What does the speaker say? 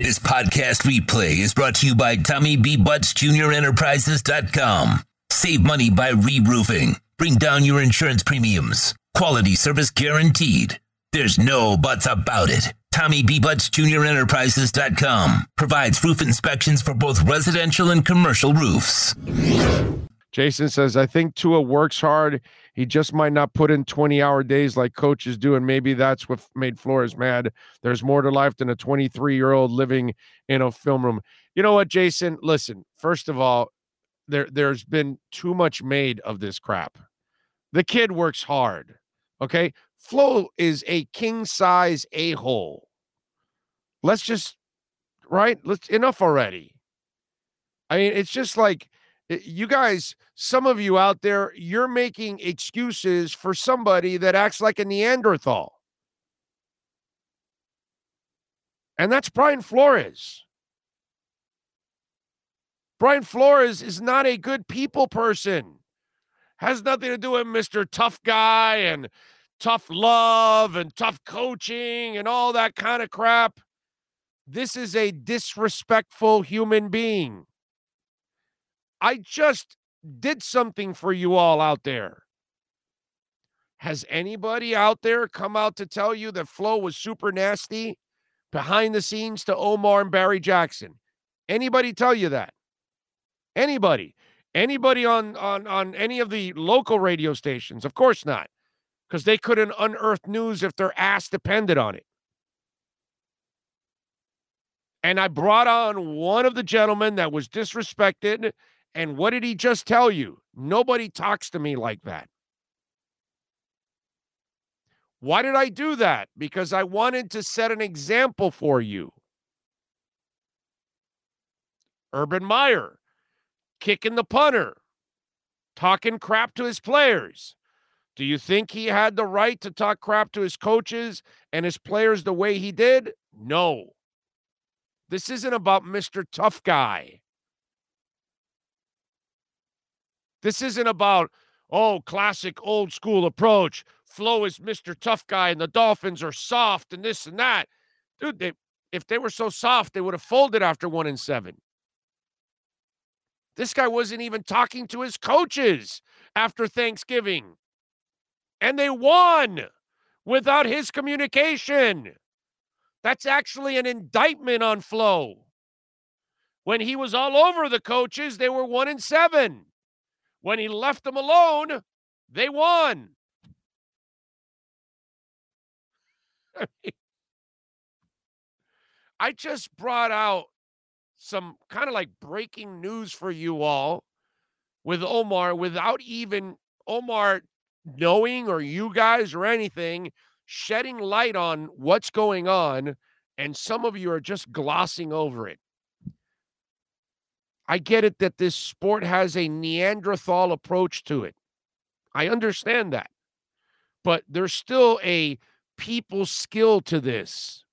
This podcast replay is brought to you by Tommy B. Butts Jr. Enterprises.com. Save money by re-roofing. Bring down your insurance premiums. Quality service guaranteed. There's no buts about it. Tommy B. Butts Jr. Enterprises.com provides roof inspections for both residential and commercial roofs. Jason says, I think Tua works hard. He just might not put in 20-hour days like coaches do, and maybe that's what made Flores mad. There's more to life than a 23-year-old living in a film room. You know what, Jason? Listen, first of all, there's been too much made of this crap. The kid works hard, okay? Flo is a king-size a-hole. Let's just, right? Enough already. I mean, it's just like, you guys, some of you out there, you're making excuses for somebody that acts like a Neanderthal. And that's Brian Flores. Brian Flores is not a good people person. Has nothing to do with Mr. Tough Guy and tough love and tough coaching and all that kind of crap. This is a disrespectful human being. I just did something for you all out there. Has anybody out there come out to tell you that Flo was super nasty behind the scenes to Omar and Barry Jackson? Anybody tell you that? Anybody? Anybody on any of the local radio stations? Of course not, because they couldn't unearth news if their ass depended on it. And I brought on one of the gentlemen that was disrespected. And what did he just tell you? Nobody talks to me like that. Why did I do that? Because I wanted to set an example for you. Urban Meyer, kicking the punter, talking crap to his players. Do you think he had the right to talk crap to his coaches and his players the way he did? No. This isn't about Mr. Tough Guy. This isn't about, classic old school approach. Flo is Mr. Tough Guy and the Dolphins are soft and this and that. Dude, if they were so soft, they would have folded after 1-7. This guy wasn't even talking to his coaches after Thanksgiving. And they won without his communication. That's actually an indictment on Flo. When he was all over the coaches, they were 1-7. When he left them alone, they won. I just brought out some kind of like breaking news for you all with Omar without even Omar knowing or you guys or anything, shedding light on what's going on, and some of you are just glossing over it. I get it that this sport has a Neanderthal approach to it. I understand that. But there's still a people skill to this.